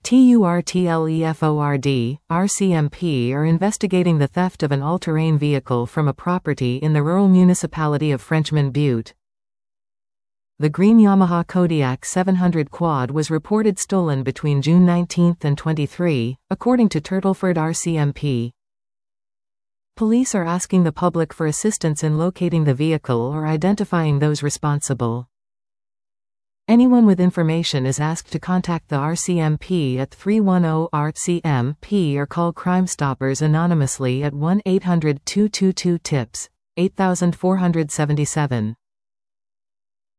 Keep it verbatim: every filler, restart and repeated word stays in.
TURTLEFORD, R C M P are investigating the theft of an all-terrain vehicle from a property in the rural municipality of Frenchman Butte. The green Yamaha Kodiaq seven hundred Quad was reported stolen between June nineteenth and twenty-third, according to Turtleford R C M P. Police are asking the public for assistance in locating the vehicle or identifying those responsible. Anyone with information is asked to contact the R C M P at three one zero R C M P or call Crime Stoppers anonymously at one eight hundred two two two TIPS, eight four seven seven.